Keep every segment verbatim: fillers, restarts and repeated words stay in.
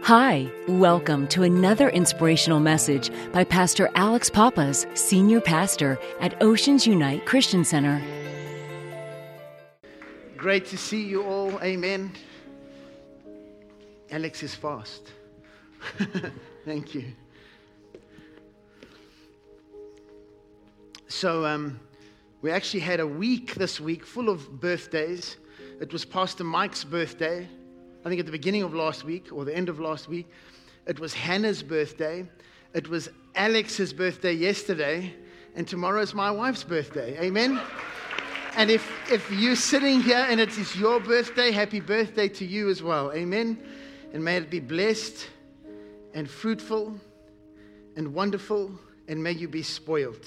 Hi, welcome to another inspirational message by Pastor Alex Pappas, Senior Pastor at Oceans Unite Christian Center. Great to see you all. Amen. Alex is fast. Thank you. So um, we actually had a week this week full of birthdays. It was Pastor Mike's birthday, I think at the beginning of last week or the end of last week. It was Hannah's birthday. It was Alex's birthday yesterday. And tomorrow is my wife's birthday. Amen. And if, if you're sitting here and it is your birthday, happy birthday to you as well. Amen. And may it be blessed and fruitful and wonderful, and may you be spoiled.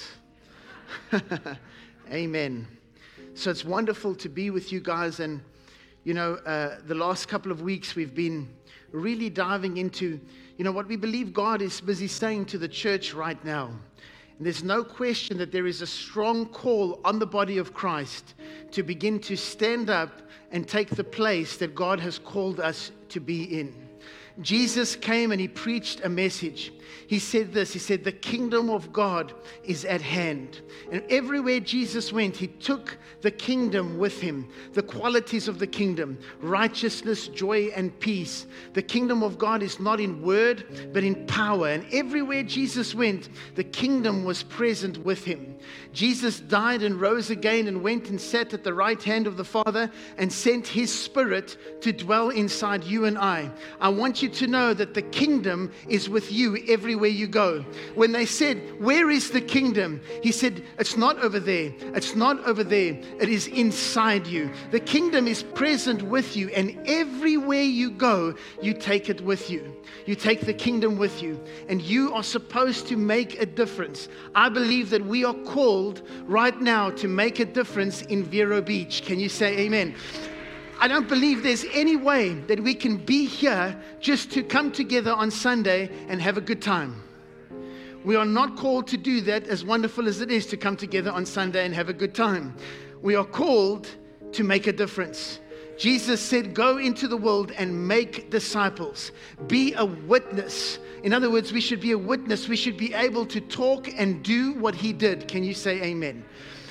Amen. So it's wonderful to be with you guys. And, you know, uh, the last couple of weeks we've been really diving into, you know, what we believe God is busy saying to the church right now. And there's no question that there is a strong call on the body of Christ to begin to stand up and take the place that God has called us to be in. Jesus came and he preached a message. He said this, he said, the kingdom of God is at hand. And everywhere Jesus went, he took the kingdom with him, the qualities of the kingdom, righteousness, joy, and peace. The kingdom of God is not in word, but in power. And everywhere Jesus went, the kingdom was present with him. Jesus died and rose again and went and sat at the right hand of the Father and sent his Spirit to dwell inside you and I. I want you to know that the kingdom is with you everywhere you go. When they said, where is the kingdom? He said, it's not over there. It's not over there. It is inside you. The kingdom is present with you, and everywhere you go, you take it with you. You take the kingdom with you, and you are supposed to make a difference. I believe that we are called right now to make a difference in Vero Beach. Can you say amen? I don't believe there's any way that we can be here just to come together on Sunday and have a good time. We are not called to do that, as wonderful as it is to come together on Sunday and have a good time. We are called to make a difference. Jesus said, go into the world and make disciples. Be a witness. In other words, we should be a witness. We should be able to talk and do what he did. Can you say amen?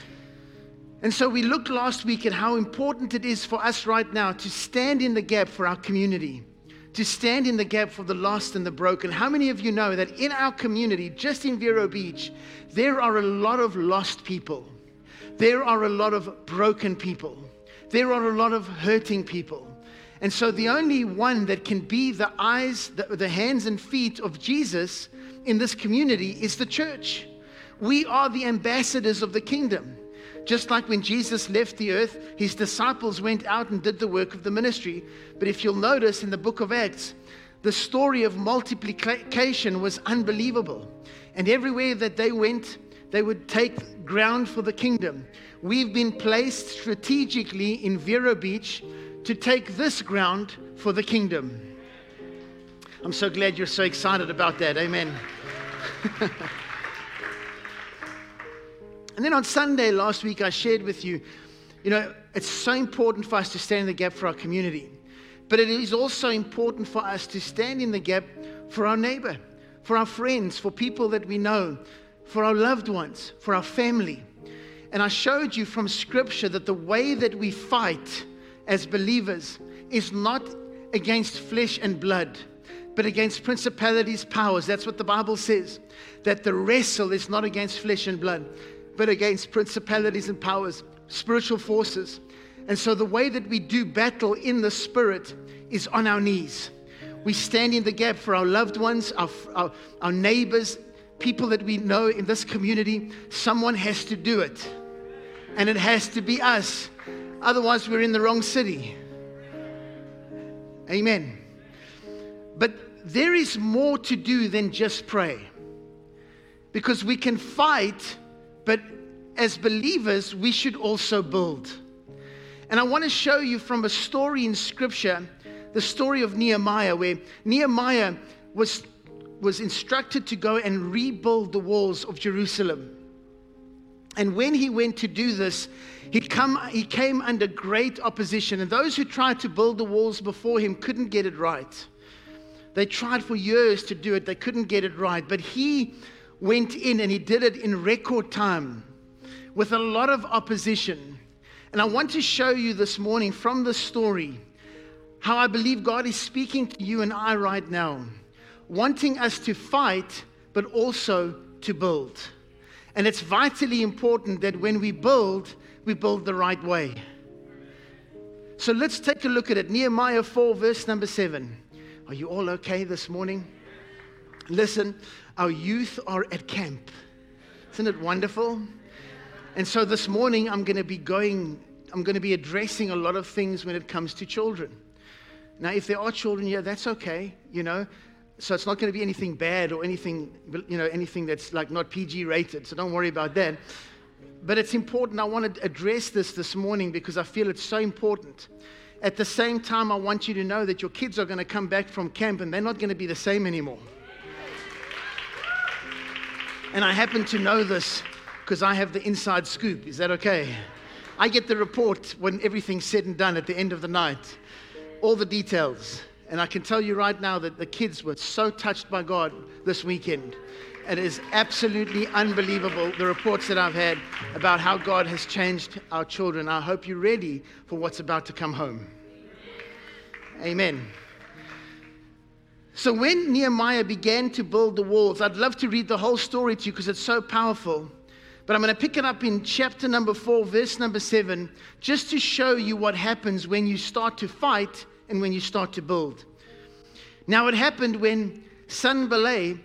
And so we looked last week at how important it is for us right now to stand in the gap for our community, to stand in the gap for the lost and the broken. How many of you know that in our community, just in Vero Beach, there are a lot of lost people. There are a lot of broken people. There are a lot of hurting people. And so the only one that can be the eyes, the, the hands and feet of Jesus in this community is the church. We are the ambassadors of the kingdom. Just like when Jesus left the earth, his disciples went out and did the work of the ministry. But if you'll notice in the book of Acts, the story of multiplication was unbelievable. And everywhere that they went, they would take ground for the kingdom. We've been placed strategically in Vero Beach to take this ground for the kingdom. I'm so glad you're so excited about that. Amen. And then on Sunday last week, I shared with you, you know, it's so important for us to stand in the gap for our community. But it is also important for us to stand in the gap for our neighbor, for our friends, for people that we know, for our loved ones, for our family. And I showed you from Scripture that the way that we fight as believers is not against flesh and blood, but against principalities, powers. That's what the Bible says, that the wrestle is not against flesh and blood, but against principalities and powers, spiritual forces. And so the way that we do battle in the Spirit is on our knees. We stand in the gap for our loved ones, our, our, our neighbors, people that we know in this community. Someone has to do it. And it has to be us. Otherwise, we're in the wrong city. Amen. But there is more to do than just pray. Because we can fight, but as believers, we should also build. And I want to show you from a story in Scripture, the story of Nehemiah, where Nehemiah was, was instructed to go and rebuild the walls of Jerusalem. And when he went to do this, he, come, he came under great opposition. And those who tried to build the walls before him couldn't get it right. They tried for years to do it. They couldn't get it right. But he went in and he did it in record time with a lot of opposition. And I want to show you this morning from this story how I believe God is speaking to you and I right now, wanting us to fight, but also to build. And it's vitally important that when we build, we build the right way. So let's take a look at it. Nehemiah four, verse number seven. Are you all okay this morning? Listen, our youth are at camp. Isn't it wonderful? And so this morning I'm going to be going, I'm going to be addressing a lot of things when it comes to children. Now, if there are children here, that's okay, you know. So it's not going to be anything bad or anything, you know, anything that's like not P G rated. So don't worry about that. But it's important. I want to address this this morning because I feel it's so important. At the same time, I want you to know that your kids are going to come back from camp and they're not going to be the same anymore. And I happen to know this because I have the inside scoop. Is that okay? I get the report when everything's said and done at the end of the night. All the details. And I can tell you right now that the kids were so touched by God this weekend. It is absolutely unbelievable, the reports that I've had about how God has changed our children. I hope you're ready for what's about to come home. Amen. So when Nehemiah began to build the walls, I'd love to read the whole story to you because it's so powerful. But I'm going to pick it up in chapter number four, verse number seven, just to show you what happens when you start to fight and when you start to build. Now it happened when Sanballat,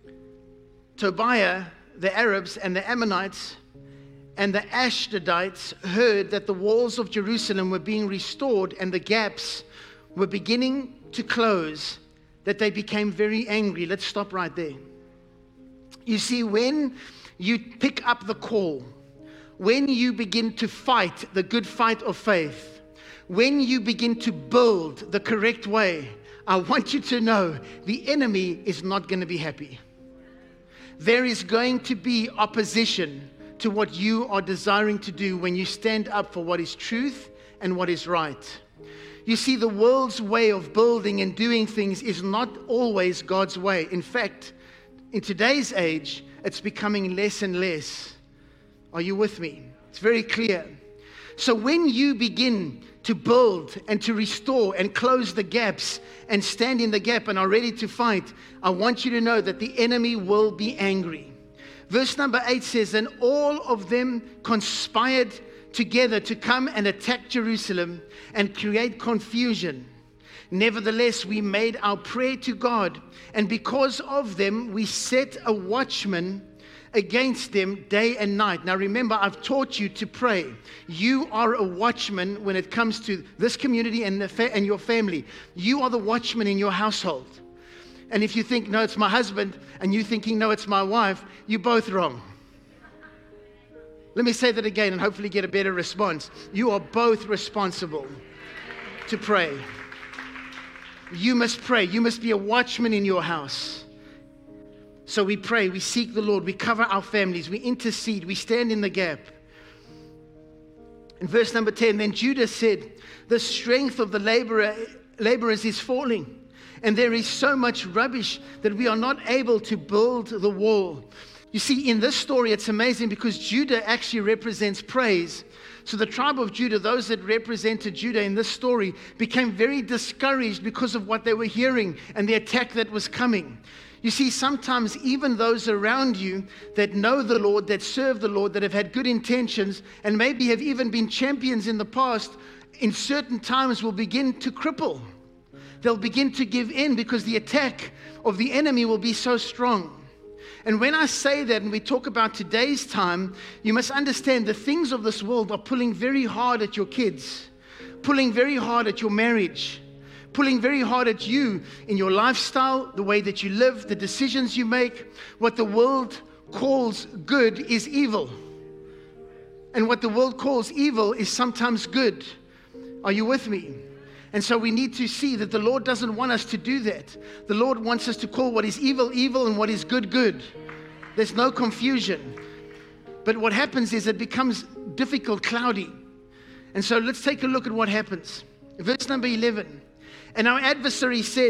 Tobiah, the Arabs and the Ammonites and the Ashdodites heard that the walls of Jerusalem were being restored and the gaps were beginning to close, that they became very angry. Let's stop right there. You see, when you pick up the call, when you begin to fight the good fight of faith, when you begin to build the correct way, I want you to know the enemy is not going to be happy. There is going to be opposition to what you are desiring to do when you stand up for what is truth and what is right. You see, the world's way of building and doing things is not always God's way. In fact, in today's age, it's becoming less and less. Are you with me? It's very clear. So when you begin to build and to restore and close the gaps and stand in the gap and are ready to fight, I want you to know that the enemy will be angry. Verse number eight says, and all of them conspired together to come and attack Jerusalem and create confusion. Nevertheless, we made our prayer to God, and because of them, we set a watchman against them day and night. Now remember, I've taught you to pray. You are a watchman when it comes to this community and, the fa- and your family. You are the watchman in your household. And if you think, no, it's my husband, and you thinking, no, it's my wife, you're both wrong. Let me say that again and hopefully get a better response. You are both responsible to pray. You must pray. You must be a watchman in your house. So we pray, we seek the Lord, we cover our families, we intercede, we stand in the gap. In verse number ten, then Judah said, the strength of the laborer, laborers is falling, and there is so much rubbish that we are not able to build the wall. You see, in this story, it's amazing because Judah actually represents praise. So the tribe of Judah, those that represented Judah in this story, became very discouraged because of what they were hearing and the attack that was coming. You see, sometimes even those around you that know the Lord, that serve the Lord, that have had good intentions, and maybe have even been champions in the past, in certain times will begin to cripple. They'll begin to give in because the attack of the enemy will be so strong. And when I say that and we talk about today's time, you must understand the things of this world are pulling very hard at your kids, pulling very hard at your marriage, pulling very hard at you in your lifestyle, the way that you live, the decisions you make. What the world calls good is evil. And what the world calls evil is sometimes good. Are you with me? And so we need to see that the Lord doesn't want us to do that. The Lord wants us to call what is evil, evil, and what is good, good. There's no confusion. But what happens is it becomes difficult, cloudy. And so let's take a look at what happens. Verse number eleven. And our adversary said,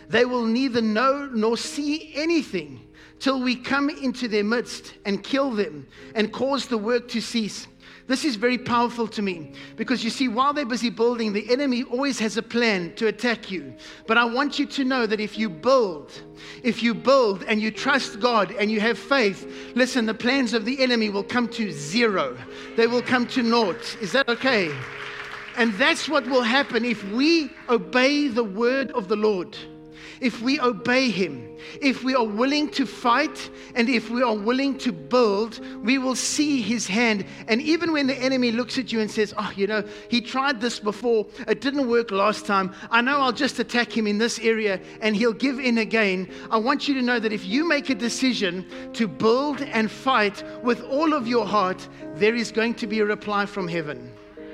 They will neither know nor see anything till we come into their midst and kill them and cause the work to cease. This is very powerful to me because you see, while they're busy building, the enemy always has a plan to attack you. But I want you to know that if you build, if you build and you trust God and you have faith, listen, the plans of the enemy will come to zero. They will come to naught. Is that okay? And that's what will happen if we obey the word of the Lord. If we obey Him, if we are willing to fight, and if we are willing to build, we will see His hand. And even when the enemy looks at you and says, oh, you know, he tried this before, it didn't work last time, I know I'll just attack him in this area and he'll give in again. I want you to know that if you make a decision to build and fight with all of your heart, there is going to be a reply from heaven.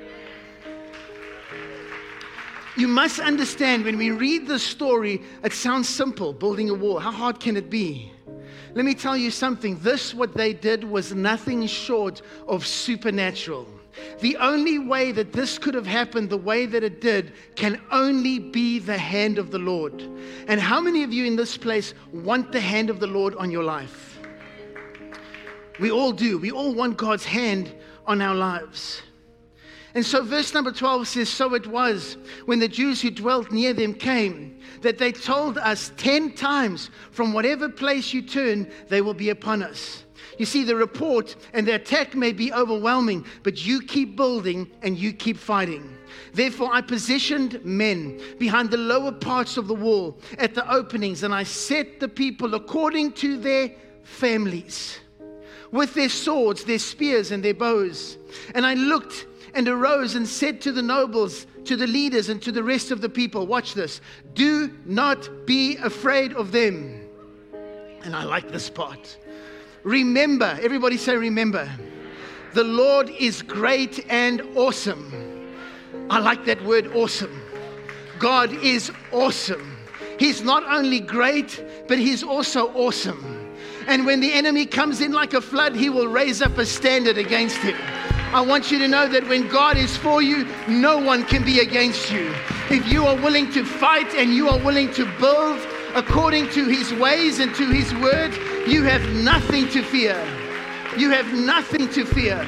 You must understand, when we read the story, it sounds simple, building a wall. How hard can it be? Let me tell you something. This, what they did, was nothing short of supernatural. The only way that this could have happened the way that it did can only be the hand of the Lord. And how many of you in this place want the hand of the Lord on your life? We all do. We all want God's hand on our lives. And so verse number twelve says, so it was when the Jews who dwelt near them came, that they told us ten times, from whatever place you turn, they will be upon us. You see, the report and the attack may be overwhelming, but you keep building and you keep fighting. Therefore, I positioned men behind the lower parts of the wall at the openings, and I set the people according to their families, with their swords, their spears, and their bows. And I looked and arose and said to the nobles, to the leaders, and to the rest of the people, watch this, do not be afraid of them. And I like this part. Remember, everybody say remember. The Lord is great and awesome. I like that word awesome. God is awesome. He's not only great, but He's also awesome. And when the enemy comes in like a flood, He will raise up a standard against him. I want you to know that when God is for you, no one can be against you. If you are willing to fight and you are willing to build according to His ways and to His word, you have nothing to fear. You have nothing to fear.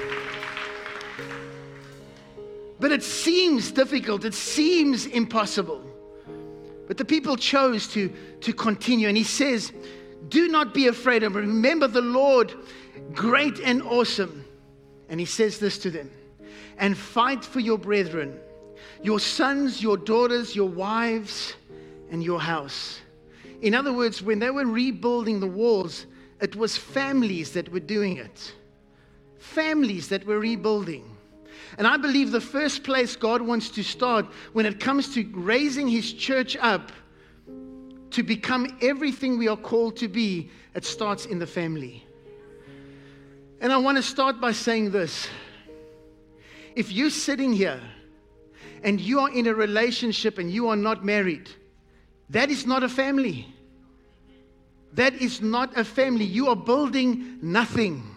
But it seems difficult. It seems impossible. But the people chose to, to continue. And He says, do not be afraid of them. Remember the Lord, great and awesome. And He says this to them, and fight for your brethren, your sons, your daughters, your wives, and your house. In other words, when they were rebuilding the walls, it was families that were doing it. Families that were rebuilding. And I believe the first place God wants to start when it comes to raising His church up to become everything we are called to be, it starts in the family. And I want to start by saying this. If you're sitting here and you are in a relationship and you are not married, that is not a family. That is not a family. You are building nothing.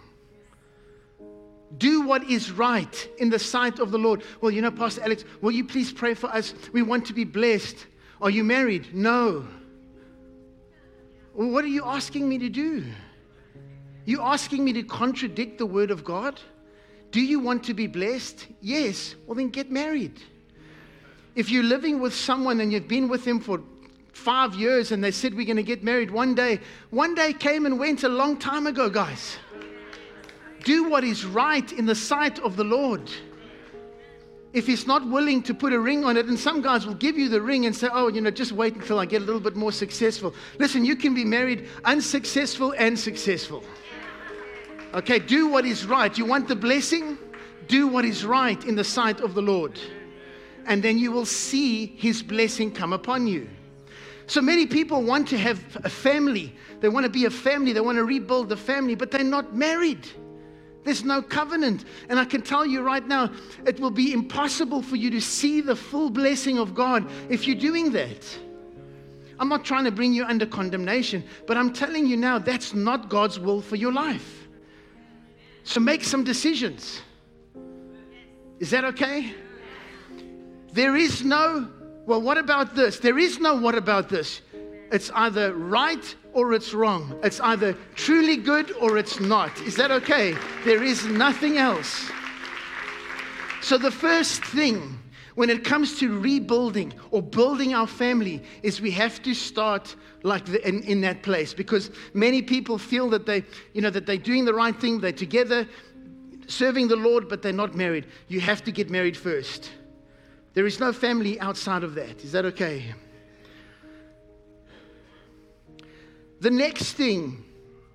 Do what is right in the sight of the Lord. Well, you know, Pastor Alex, will you please pray for us? We want to be blessed. Are you married? No. Well, what are you asking me to do? You asking me to contradict the word of God? Do you want to be blessed? Yes. Well, then get married. If you're living with someone and you've been with them for five years and they said we're going to get married one day, one day came and went a long time ago, guys. Do what is right in the sight of the Lord. If He's not willing to put a ring on it, and some guys will give you the ring and say, oh, you know, just wait until I get a little bit more successful. Listen, you can be married unsuccessful and successful. Okay, do what is right. You want the blessing? Do what is right in the sight of the Lord. And then you will see His blessing come upon you. So many people want to have a family. They want to be a family. They want to rebuild the family, but they're not married. There's no covenant. And I can tell you right now, it will be impossible for you to see the full blessing of God if you're doing that. I'm not trying to bring you under condemnation, but I'm telling you now, that's not God's will for your life. So make some decisions. Is that okay? There is no Well, what about this? There is no what about this. It's either right or it's wrong. It's either truly good or it's not. Is that okay? There is nothing else. So the first thing when it comes to rebuilding or building our family is we have to start like the, in, in that place, because many people feel that they, you know, that they're doing the right thing, they're together, serving the Lord, but they're not married. You have to get married first. There is no family outside of that. Is that okay? The next thing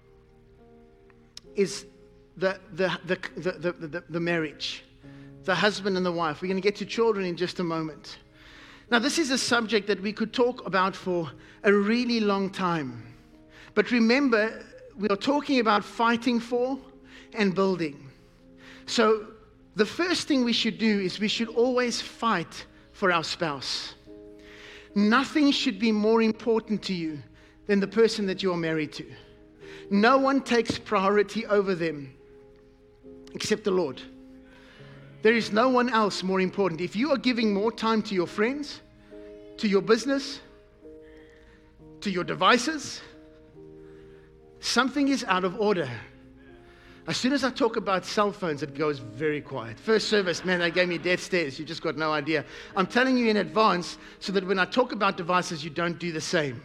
is the, the, the, the, the, the, the marriage, the husband and the wife. We're going to get to children in just a moment. Now, this is a subject that we could talk about for a really long time. But remember, we are talking about fighting for and building. So the first thing we should do is we should always fight for our spouse. Nothing should be more important to you than the person that you are married to. No one takes priority over them except the Lord. There is no one else more important. If you are giving more time to your friends, to your business, to your devices, something is out of order. As soon as I talk about cell phones, it goes very quiet. First service, man, they gave me death stares. You just got no idea. I'm telling you in advance so that when I talk about devices, you don't do the same.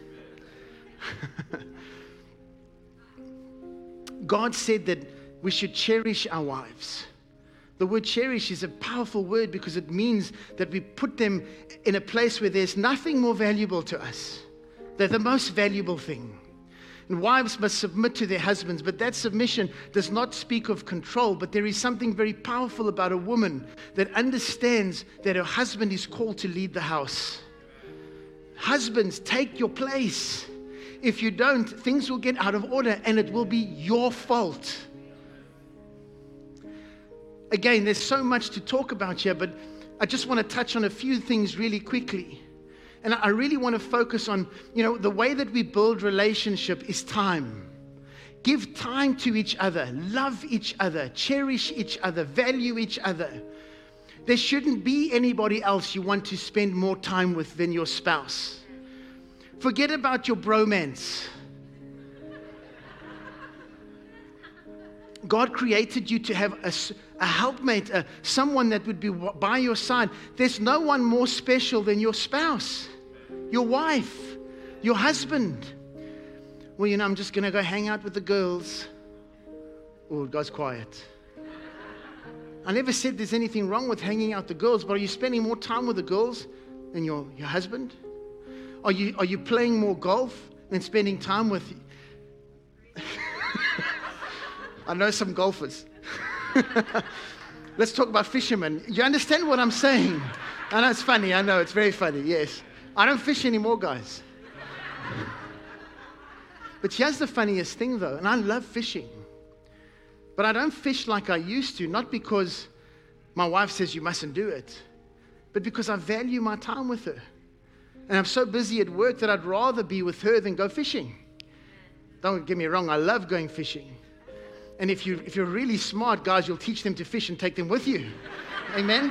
God said that we should cherish our wives. The word cherish is a powerful word because it means that we put them in a place where there's nothing more valuable to us. They're the most valuable thing. And wives must submit to their husbands, but that submission does not speak of control, but there is something very powerful about a woman that understands that her husband is called to lead the house. Husbands, take your place. If you don't, things will get out of order and it will be your fault. Again, there's so much to talk about here, but I just want to touch on a few things really quickly. And I really want to focus on, you know, the way that we build relationship is time. Give time to each other, love each other, cherish each other, value each other. There shouldn't be anybody else you want to spend more time with than your spouse. Forget about your bromance. God created you to have a, a helpmate, a, someone that would be by your side. There's no one more special than your spouse, your wife, your husband. Well, you know, I'm just going to go hang out with the girls. Oh, it goes quiet. I never said there's anything wrong with hanging out with the girls, but are you spending more time with the girls than your, your husband? Are you, are you playing more golf than spending time with... I know some golfers. Let's talk about fishermen. You understand what I'm saying? I know it's funny. I know it's very funny. Yes. I don't fish anymore, guys. But here's the funniest thing, though. And I love fishing. But I don't fish like I used to, not because my wife says you mustn't do it, but because I value my time with her. And I'm so busy at work that I'd rather be with her than go fishing. Don't get me wrong. I love going fishing. And if, you, if you're really smart, guys, you'll teach them to fish and take them with you. Amen?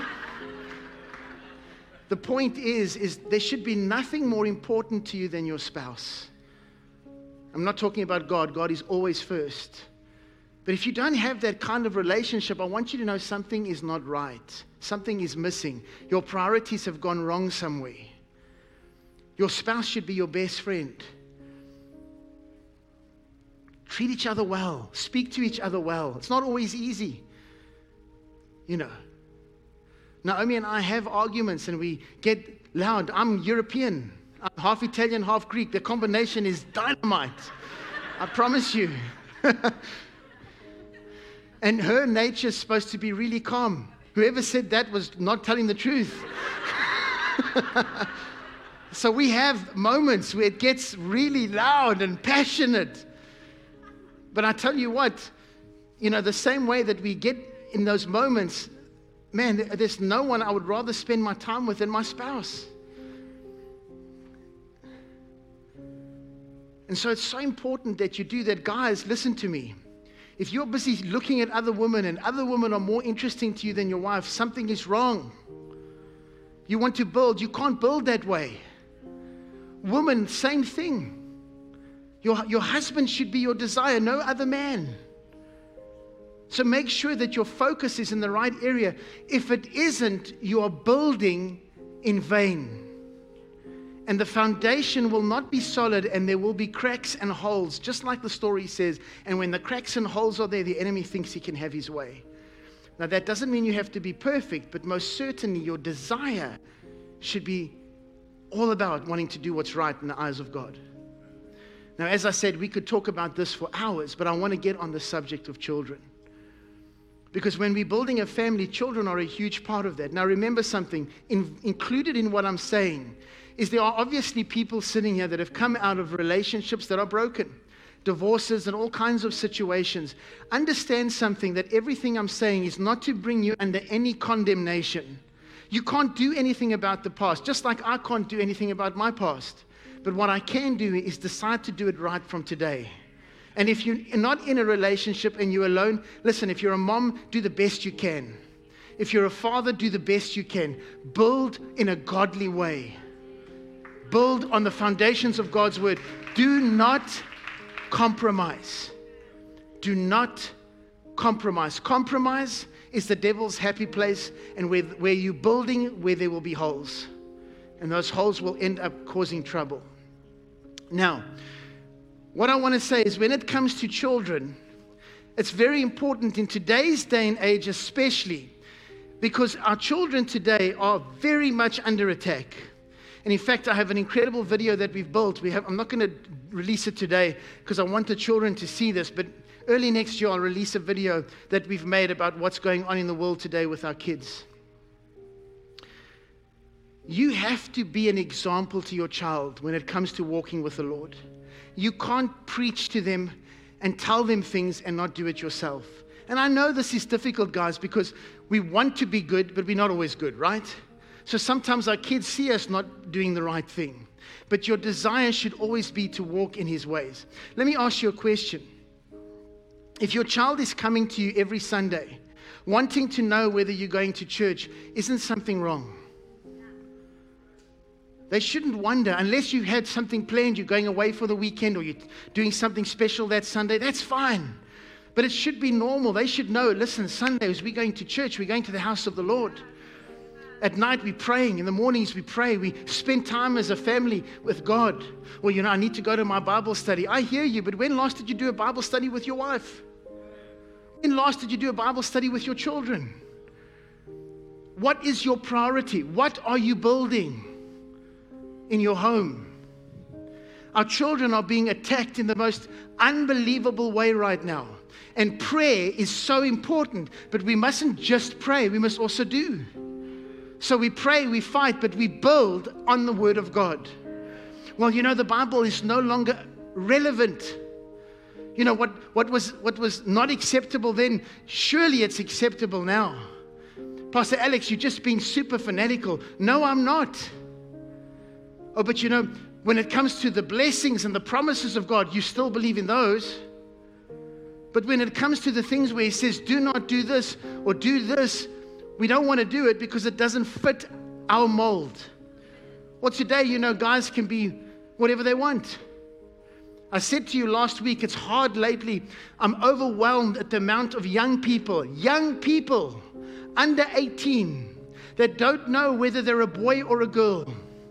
The point is, is there should be nothing more important to you than your spouse. I'm not talking about God. God is always first. But if you don't have that kind of relationship, I want you to know something is not right. Something is missing. Your priorities have gone wrong somewhere. Your spouse should be your best friend. Treat each other well. Speak to each other well. It's not always easy. You know. Naomi and I have arguments and we get loud. I'm European. I'm half Italian, half Greek. The combination is dynamite. I promise you. And her nature is supposed to be really calm. Whoever said that was not telling the truth. So we have moments where it gets really loud and passionate. But I tell you what, you know, the same way that we get in those moments, man, there's no one I would rather spend my time with than my spouse. And so it's so important that you do that. Guys, listen to me. If you're busy looking at other women and other women are more interesting to you than your wife, something is wrong. You want to build, you can't build that way. Woman, same thing. Your, your husband should be your desire, no other man. So make sure that your focus is in the right area. If it isn't, you are building in vain. And the foundation will not be solid, and there will be cracks and holes, just like the story says. And when the cracks and holes are there, the enemy thinks he can have his way. Now, that doesn't mean you have to be perfect, but most certainly your desire should be all about wanting to do what's right in the eyes of God. Now, as I said, we could talk about this for hours, but I want to get on the subject of children. Because when we're building a family, children are a huge part of that. Now, remember something, in, included in what I'm saying is there are obviously people sitting here that have come out of relationships that are broken, divorces and all kinds of situations. Understand something, that everything I'm saying is not to bring you under any condemnation. You can't do anything about the past, just like I can't do anything about my past. But what I can do is decide to do it right from today. And if you're not in a relationship and you're alone, listen, if you're a mom, do the best you can. If you're a father, do the best you can. Build in a godly way. Build on the foundations of God's word. Do not compromise. Do not compromise. Compromise is the devil's happy place, and where, where you're building, where there will be holes. And those holes will end up causing trouble. Now, what I want to say is when it comes to children, it's very important in today's day and age especially, because our children today are very much under attack. And in fact, I have an incredible video that we've built. We have, I'm not going to release it today because I want the children to see this, but early next year I'll release a video that we've made about what's going on in the world today with our kids. You have to be an example to your child when it comes to walking with the Lord. You can't preach to them and tell them things and not do it yourself. And I know this is difficult, guys, because we want to be good, but we're not always good, right? So sometimes our kids see us not doing the right thing. But your desire should always be to walk in His ways. Let me ask you a question. If your child is coming to you every Sunday, wanting to know whether you're going to church, isn't something wrong? They shouldn't wonder, unless you had something planned, you're going away for the weekend or you're doing something special that Sunday, that's fine. But it should be normal. They should know, listen, Sundays we're going to church, we're going to the house of the Lord. At night we're praying, in the mornings we pray, we spend time as a family with God. Well, you know, I need to go to my Bible study. I hear you, but when last did you do a Bible study with your wife? When last did you do a Bible study with your children? What is your priority? What are you building in your home? Our children are being attacked in the most unbelievable way right now. And prayer is so important, but we mustn't just pray, we must also do. So we pray, we fight, but we build on the Word of God. Well, you know, the Bible is no longer relevant. You know, what, what was what was not acceptable then, surely it's acceptable now. Pastor Alex, you're just being super fanatical. No, I'm not. Oh, but you know, when it comes to the blessings and the promises of God, you still believe in those. But when it comes to the things where He says, do not do this or do this, we don't want to do it because it doesn't fit our mold. Well, today, you know, guys can be whatever they want. I said to you last week, it's hard lately. I'm overwhelmed at the amount of young people, young people under eighteen that don't know whether they're a boy or a girl.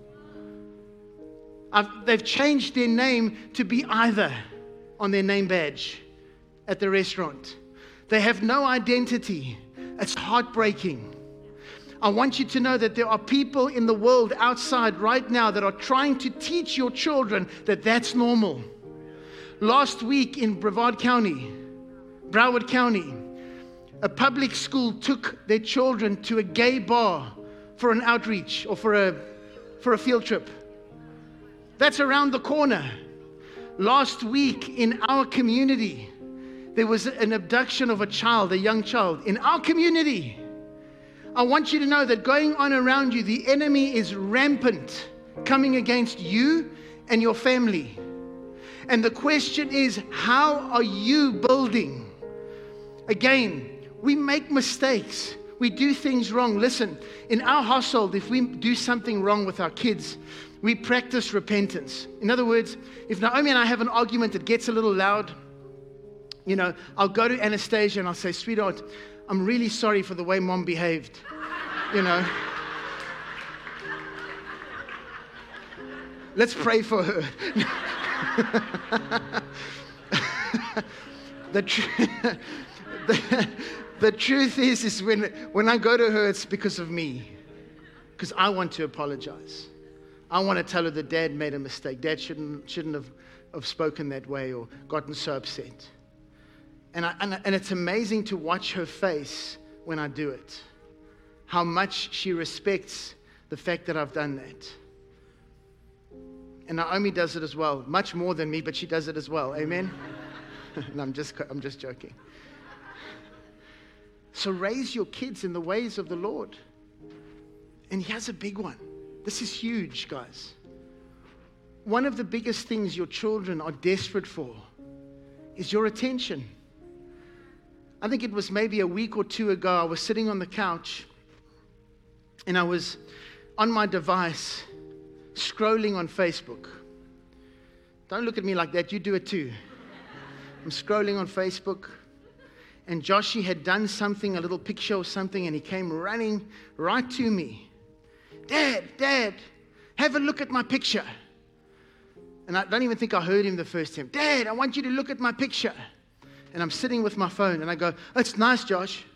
I've, they've changed their name to be either on their name badge at the restaurant. They have no identity. It's heartbreaking. I want you to know that there are people in the world outside right now that are trying to teach your children that that's normal. Last week in Brevard County, Broward County, a public school took their children to a gay bar for an outreach or for a, for a field trip. That's around the corner. Last week in our community, there was an abduction of a child, a young child, in our community. I want you to know that going on around you, the enemy is rampant, coming against you and your family. And the question is, how are you building? Again, we make mistakes. We we do things wrong. Listen, in our household, if we do something wrong with our kids, we practice repentance. In other words, if Naomi and I have an argument that gets a little loud, you know, I'll go to Anastasia and I'll say, sweetheart, I'm really sorry for the way mom behaved. You know. Let's pray for her. the, tr- the, the truth is, is when, when I go to her, it's because of me. Because I want to apologize. I want to tell her that Dad made a mistake. Dad shouldn't, shouldn't have, have spoken that way or gotten so upset. And, I, and, and it's amazing to watch her face when I do it. How much she respects the fact that I've done that. And Naomi does it as well. Much more than me, but she does it as well. Amen? And I'm just, I'm just joking. So raise your kids in the ways of the Lord. And he has a big one. This is huge, guys. One of the biggest things your children are desperate for is your attention. I think it was maybe a week or two ago, I was sitting on the couch and I was on my device scrolling on Facebook. Don't look at me like that, you do it too. I'm scrolling on Facebook and Joshy had done something, a little picture or something, and he came running right to me. Dad, Dad, have a look at my picture. And I don't even think I heard him the first time. Dad, I want you to look at my picture. And I'm sitting with my phone and I go, oh, it's nice, Josh.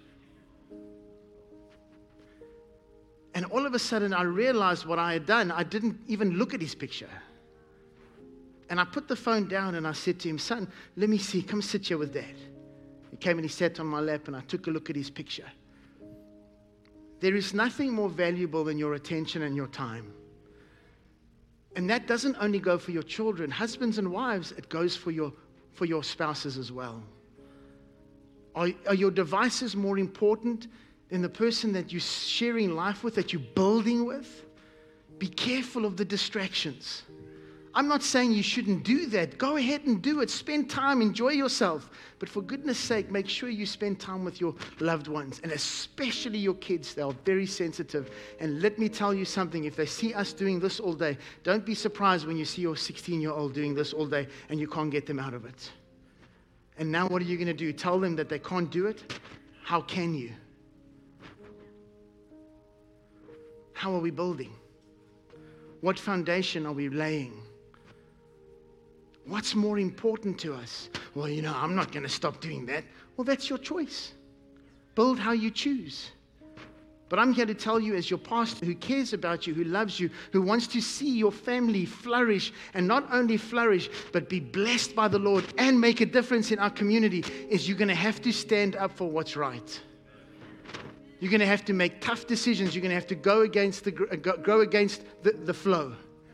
And all of a sudden I realized what I had done. I didn't even look at his picture. And I put the phone down and I said to him, son, let me see, come sit here with Dad. He came and he sat on my lap and I took a look at his picture. There is nothing more valuable than your attention and your time. And that doesn't only go for your children, husbands and wives, it goes for your, for your spouses as well. Are, are your devices more important than the person that you're sharing life with, that you're building with? Be careful of the distractions. I'm not saying you shouldn't do that. Go ahead and do it. Spend time, enjoy yourself. But for goodness sake, make sure you spend time with your loved ones, and especially your kids. They are very sensitive. And let me tell you something, if they see us doing this all day, don't be surprised when you see your sixteen-year-old doing this all day and you can't get them out of it. And now what are you going to do? Tell them that they can't do it? How can you? How are we building? What foundation are we laying? What's more important to us? Well, you know, I'm not going to stop doing that. Well, that's your choice. Build how you choose. But I'm here to tell you, as your pastor who cares about you, who loves you, who wants to see your family flourish, and not only flourish, but be blessed by the Lord and make a difference in our community, is you're going to have to stand up for what's right. You're going to have to make tough decisions. You're going to have to go against the, go against the, the flow.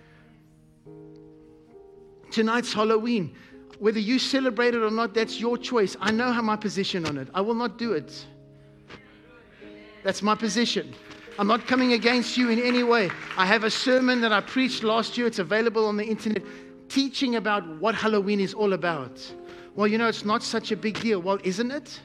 Tonight's Halloween. Whether you celebrate it or not, that's your choice. I know how my position on it. I will not do it. That's my position. I'm not coming against you in any way. I have a sermon that I preached last year. It's available on the internet, teaching about what Halloween is all about. Well, you know, it's not such a big deal. Well, isn't it?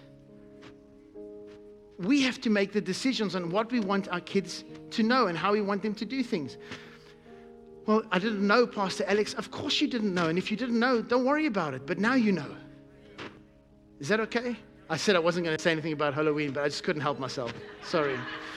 We have to make the decisions on what we want our kids to know and how we want them to do things. Well, I didn't know, Pastor Alex. Of course you didn't know. And if you didn't know, don't worry about it. But now you know. Is that okay? I said I wasn't going to say anything about Halloween, but I just couldn't help myself. Sorry.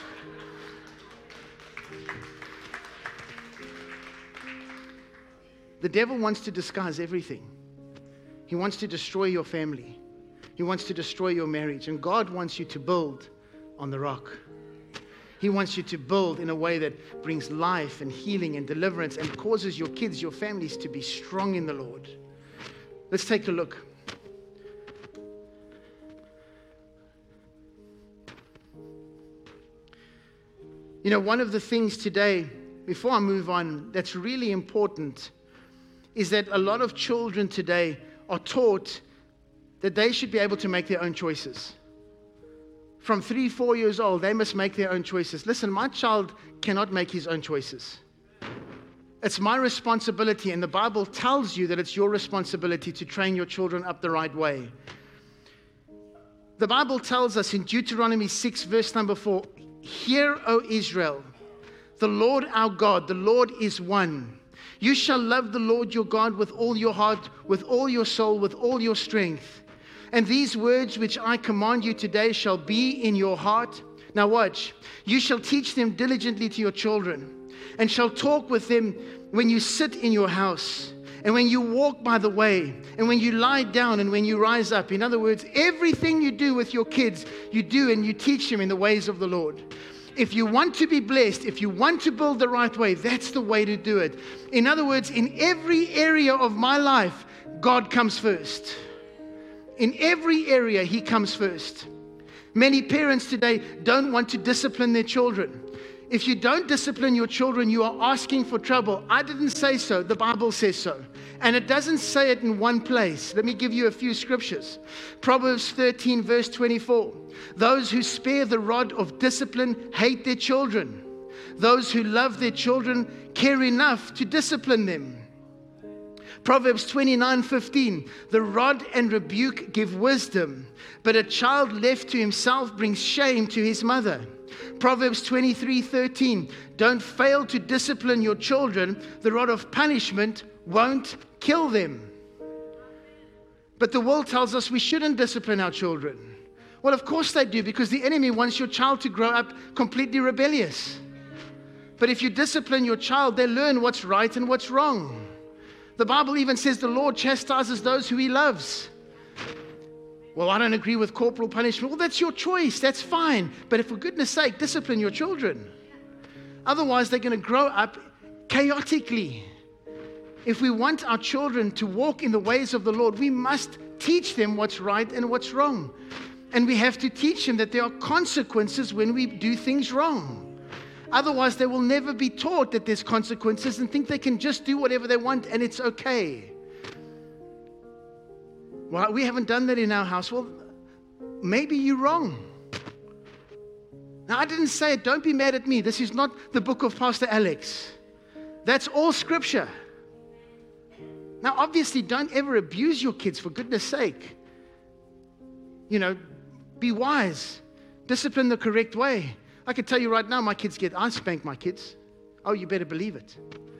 The devil wants to disguise everything. He wants to destroy your family. He wants to destroy your marriage. And God wants you to build on the rock. He wants you to build in a way that brings life and healing and deliverance and causes your kids, your families to be strong in the Lord. Let's take a look. You know, one of the things today, before I move on, that's really important is that a lot of children today are taught that they should be able to make their own choices. From three, four years old, they must make their own choices. Listen, my child cannot make his own choices. It's my responsibility, and the Bible tells you that it's your responsibility to train your children up the right way. The Bible tells us in Deuteronomy six, verse number four, "Hear, O Israel, the Lord our God, the Lord is one. You shall love the Lord your God with all your heart, with all your soul, with all your strength. And these words which I command you today shall be in your heart." Now watch. "You shall teach them diligently to your children, and shall talk with them when you sit in your house, and when you walk by the way, and when you lie down, and when you rise up." In other words, everything you do with your kids, you do and you teach them in the ways of the Lord. If you want to be blessed, if you want to build the right way, that's the way to do it. In other words, in every area of my life, God comes first. In every area, He comes first. Many parents today don't want to discipline their children. If you don't discipline your children, you are asking for trouble. I didn't say so. The Bible says so. And it doesn't say it in one place. Let me give you a few scriptures. Proverbs thirteen, verse twenty-four. "Those who spare the rod of discipline hate their children. Those who love their children care enough to discipline them." Proverbs twenty-nine, fifteen. "The rod and rebuke give wisdom, but a child left to himself brings shame to his mother." Proverbs twenty-three, thirteen. "Don't fail to discipline your children. The rod of punishment won't kill them." But the world tells us we shouldn't discipline our children. Well, of course they do, because the enemy wants your child to grow up completely rebellious. But if you discipline your child, they learn what's right and what's wrong. The Bible even says the Lord chastises those who He loves. Well, I don't agree with corporal punishment. Well, that's your choice. That's fine. But if, for goodness sake, discipline your children. Otherwise, they're going to grow up chaotically. If we want our children to walk in the ways of the Lord, we must teach them what's right and what's wrong. And we have to teach them that there are consequences when we do things wrong. Otherwise, they will never be taught that there's consequences and think they can just do whatever they want and it's okay. Well, we haven't done that in our house. Well, maybe you're wrong. Now, I didn't say it. Don't be mad at me. This is not the book of Pastor Alex. That's all scripture. Now, obviously, don't ever abuse your kids, for goodness sake. You know, be wise. Discipline the correct way. I can tell you right now, my kids get, I spank my kids. Oh, you better believe it.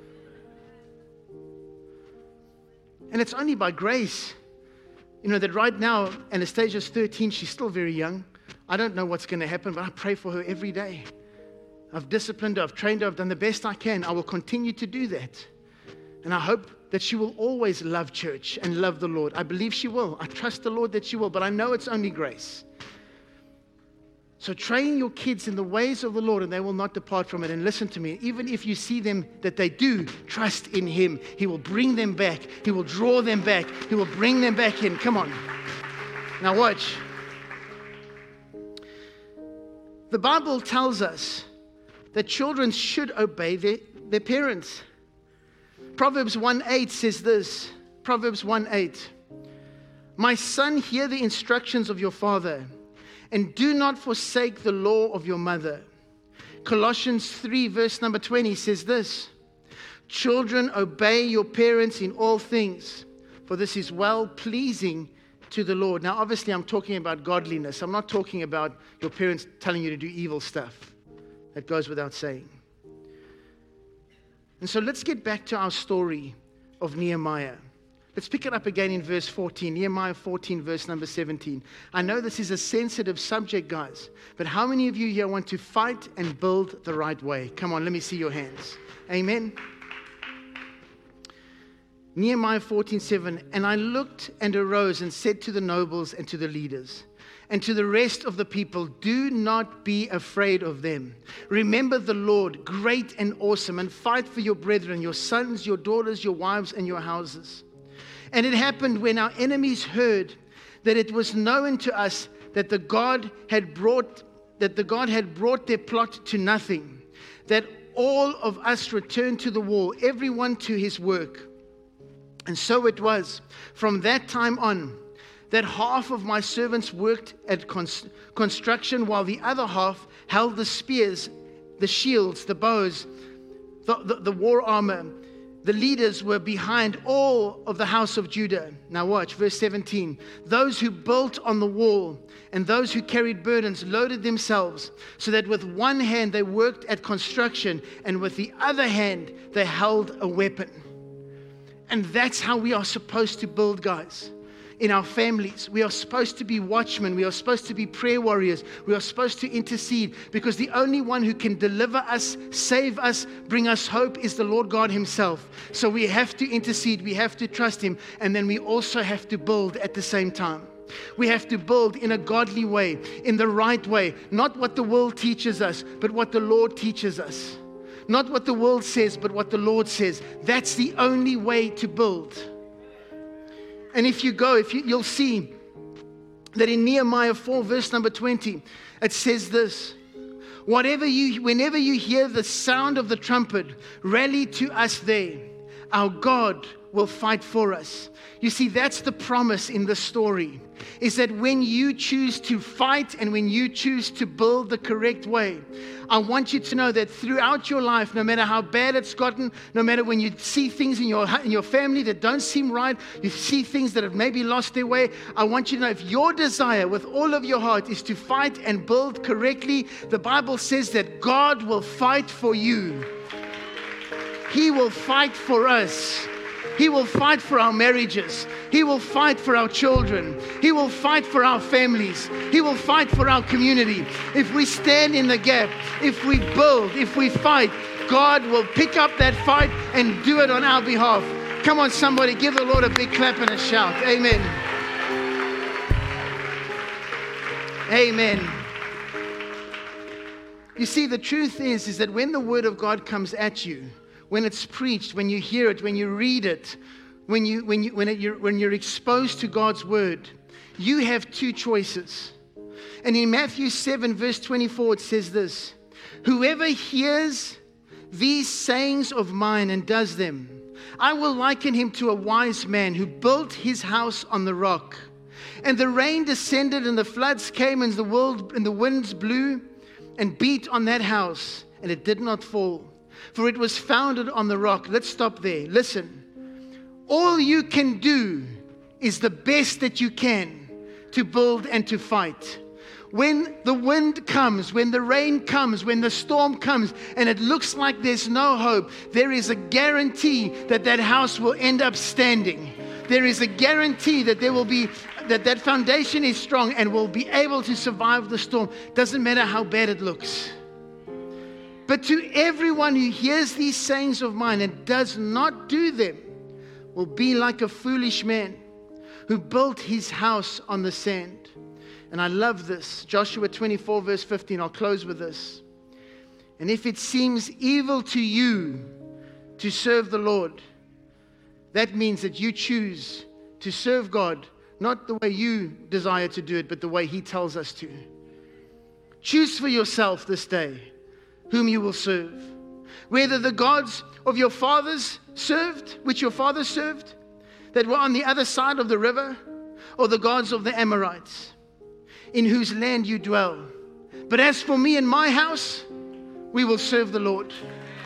And it's only by grace. You know, that right now, Anastasia's thirteen, she's still very young. I don't know what's going to happen, but I pray for her every day. I've disciplined her, I've trained her, I've done the best I can. I will continue to do that. And I hope that she will always love church and love the Lord. I believe she will. I trust the Lord that she will, but I know it's only grace. So train your kids in the ways of the Lord, and they will not depart from it. And listen to me, even if you see them that they do trust in Him, He will bring them back. He will draw them back. He will bring them back in. Come on. Now watch. The Bible tells us that children should obey their, their parents. Proverbs one eight says this. Proverbs one eight. "My son, hear the instructions of your father, and do not forsake the law of your mother." Colossians three, verse number twenty says this. "Children, obey your parents in all things, for this is well-pleasing to the Lord." Now, obviously, I'm talking about godliness. I'm not talking about your parents telling you to do evil stuff. That goes without saying. And so let's get back to our story of Nehemiah. Let's pick it up again in verse fourteen. Nehemiah fourteen, verse number seventeen. I know this is a sensitive subject, guys, but how many of you here want to fight and build the right way? Come on, let me see your hands. Amen. Nehemiah fourteen, seven. "And I looked and arose and said to the nobles and to the leaders and to the rest of the people, do not be afraid of them. Remember the Lord, great and awesome, and fight for your brethren, your sons, your daughters, your wives, and your houses. And it happened when our enemies heard that it was known to us that the God had brought that the God had brought their plot to nothing, that all of us returned to the wall, everyone to his work. And so it was from that time on that half of my servants worked at cons- construction while the other half held the spears, the shields, the bows, the, the, the war armor, the leaders were behind all of the house of Judah. Now watch, verse seventeen. Those who built on the wall and those who carried burdens loaded themselves, so that with one hand they worked at construction and with the other hand they held a weapon. And that's how we are supposed to build, guys. In our families, we are supposed to be watchmen. We are supposed to be prayer warriors. We are supposed to intercede, because the only one who can deliver us, save us, bring us hope is the Lord God himself. So we have to intercede. We have to trust him. And then we also have to build at the same time. We have to build in a godly way, in the right way. Not what the world teaches us, but what the Lord teaches us. Not what the world says, but what the Lord says. That's the only way to build. And if you go, if you, you'll see that in Nehemiah four, verse number twenty, it says this: Whatever you, whenever you hear the sound of the trumpet, rally to us there. Our God will fight for us. You see, that's the promise in the story, is that when you choose to fight and when you choose to build the correct way, I want you to know that throughout your life, no matter how bad it's gotten, no matter when you see things in your, in your family that don't seem right, you see things that have maybe lost their way, I want you to know, if your desire with all of your heart is to fight and build correctly, the Bible says that God will fight for you. He will fight for us. He will fight for our marriages. He will fight for our children. He will fight for our families. He will fight for our community. If we stand in the gap, if we build, if we fight, God will pick up that fight and do it on our behalf. Come on, somebody, give the Lord a big clap and a shout. Amen. Amen. You see, the truth is, is that when the word of God comes at you, when it's preached, when you hear it, when you read it, when, you, when, you, when, it, you're, when you're exposed to God's word, you have two choices. And in Matthew seven, verse twenty-four, it says this: Whoever hears these sayings of mine and does them, I will liken him to a wise man who built his house on the rock. And the rain descended and the floods came and the, world, and the winds blew and beat on that house, and it did not fall, for it was founded on the rock. Let's stop there. Listen. All you can do is the best that you can to build and to fight. When the wind comes, when the rain comes, when the storm comes, and it looks like there's no hope, there is a guarantee that that house will end up standing. There is a guarantee that there will be, that that foundation is strong and will be able to survive the storm. Doesn't matter how bad it looks. But to everyone who hears these sayings of mine and does not do them will be like a foolish man who built his house on the sand. And I love this. Joshua twenty-four, verse fifteen. I'll close with this. And if it seems evil to you to serve the Lord, that means that you choose to serve God, not the way you desire to do it, but the way He tells us to. Choose for yourself this day whom you will serve. Whether the gods of your fathers served, which your fathers served, that were on the other side of the river, or the gods of the Amorites, in whose land you dwell. But as for me and my house, we will serve the Lord.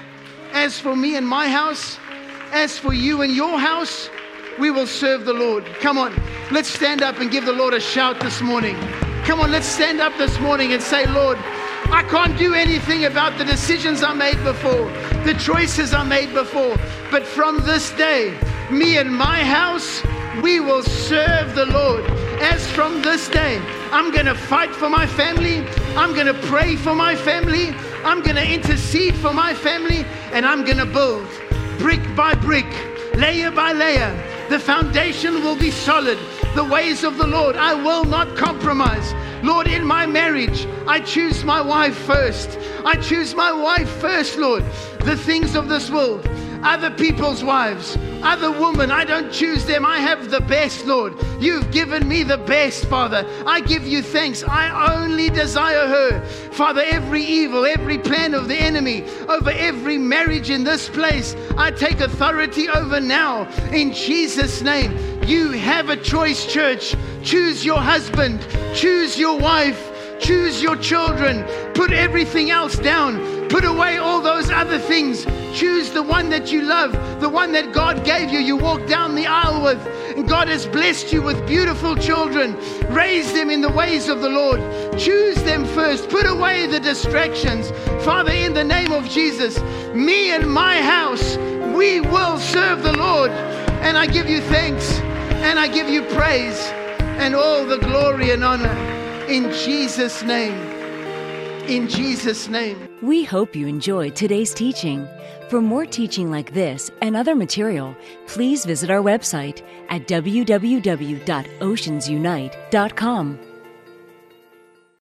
As for me and my house, as for you and your house, we will serve the Lord. Come on, let's stand up and give the Lord a shout this morning. Come on, let's stand up this morning and say, Lord, I can't do anything about the decisions I made before, the choices I made before. But from this day, me and my house, we will serve the Lord. As from this day, I'm going to fight for my family. I'm going to pray for my family. I'm going to intercede for my family. And I'm going to build brick by brick, layer by layer. The foundation will be solid. The ways of the Lord, I will not compromise. Lord, in my marriage, I choose my wife first. I choose my wife first, Lord. The things of this world, other people's wives, other women, I don't choose them. I have the best, Lord. You've given me the best, Father. I give you thanks. I only desire her. Father, every evil, every plan of the enemy over every marriage in this place, I take authority over now in Jesus' name. You have a choice, church. Choose your husband. Choose your wife. Choose your children. Put everything else down. Put away all those other things. Choose the one that you love, the one that God gave you. You walk down the aisle with, and God has blessed you with beautiful children. Raise them in the ways of the Lord. Choose them first. Put away the distractions. Father, in the name of Jesus, me and my house, we will serve the Lord. And I give you thanks, and I give you praise, and all the glory and honor in Jesus' name. In Jesus' name. We hope you enjoyed today's teaching. For more teaching like this and other material, please visit our website at w w w dot oceans unite dot com.